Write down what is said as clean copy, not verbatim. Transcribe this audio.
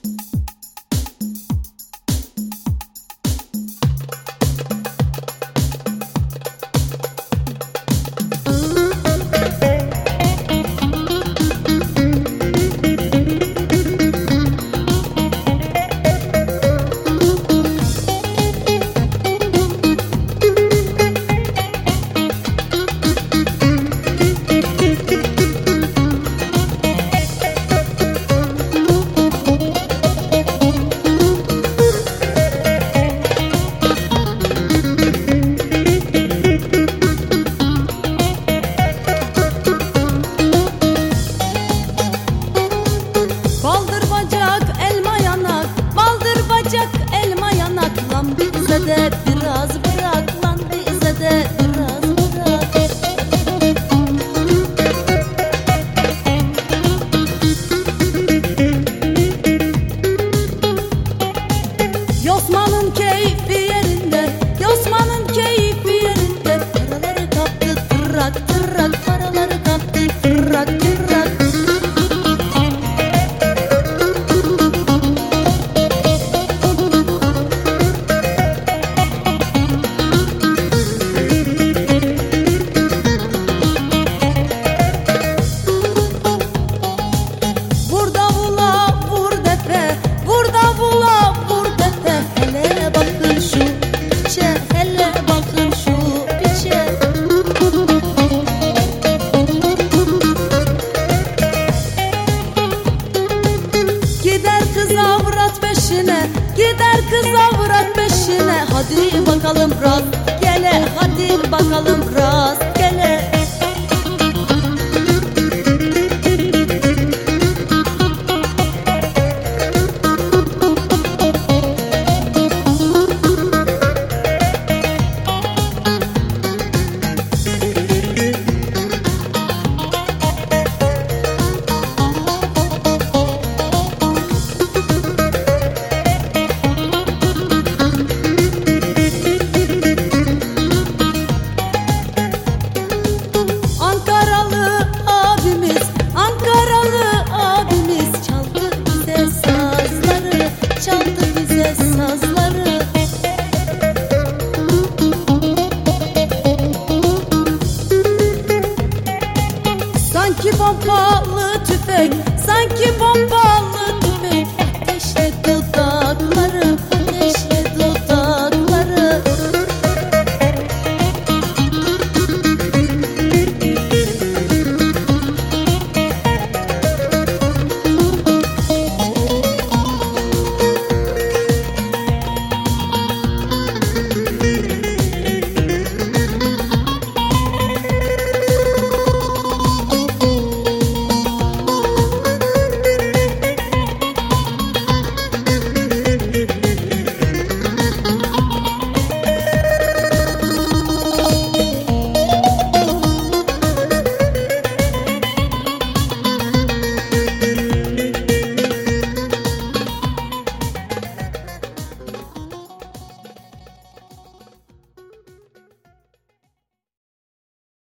Baldır bacak elma yanak, baldır bacak elma yanak. Lan bize de biraz bırak, lan bize de biraz bırak. Yosman'ın keyfi yerinde, Yosman'ın keyfi yerinde. Paraları kaptı tırrak tırrak, paraları kaptı tırrak tırrak. Gider kız avrat peşine. Hadi bakalım rast gele, hadi bakalım rast